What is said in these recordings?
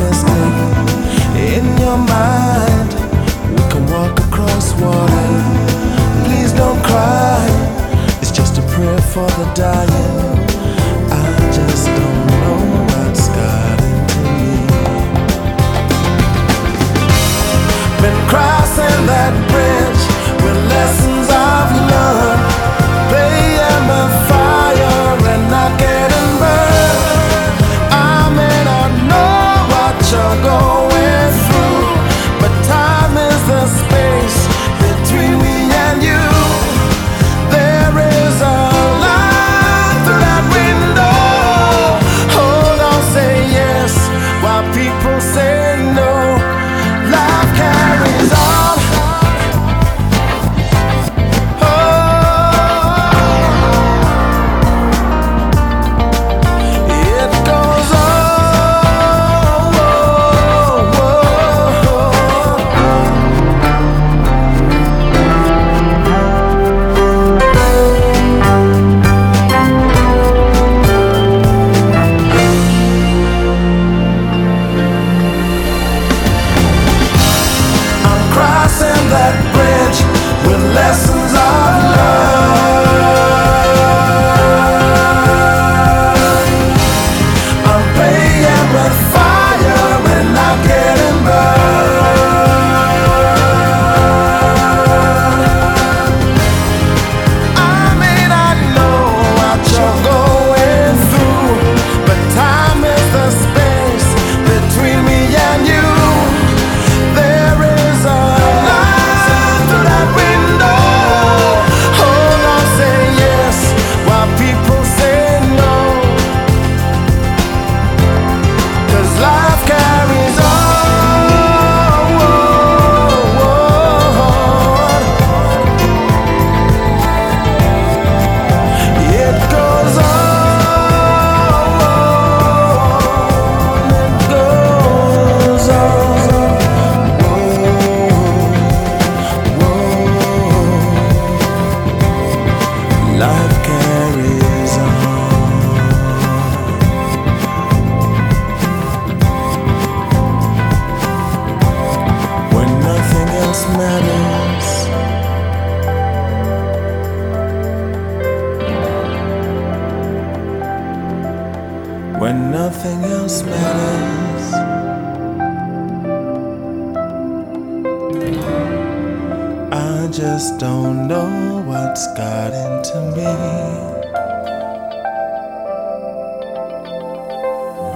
mistake. In your mind, we can walk across water. Please don't cry, it's just a prayer for the dying. I just don't know what's got into me. Been crossing that bridge with lessons I've learned, playing with fire and not getting burned. I may not know what you're going through, but time is the space between me and you. There is a light through that window. Hold on, say yes while people say no. Life carries on. It goes on. I'm crossing that bridge with lessons I've learned. I'm playing with fire and not getting burned. I may not know what you're going through, but time is the space between me and you. There is a light through that window. Hold on, say yes while people say no. 'Cause life carries on. It goes on. It goes on. Life carries on. When nothing else matters, when nothing else matters, I just don't know what's got into me.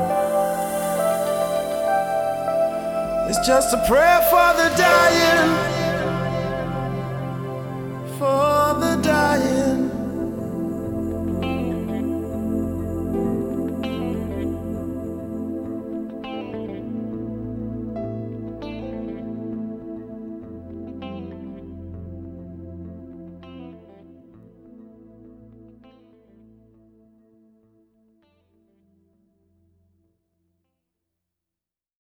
It's just a prayer for the dying.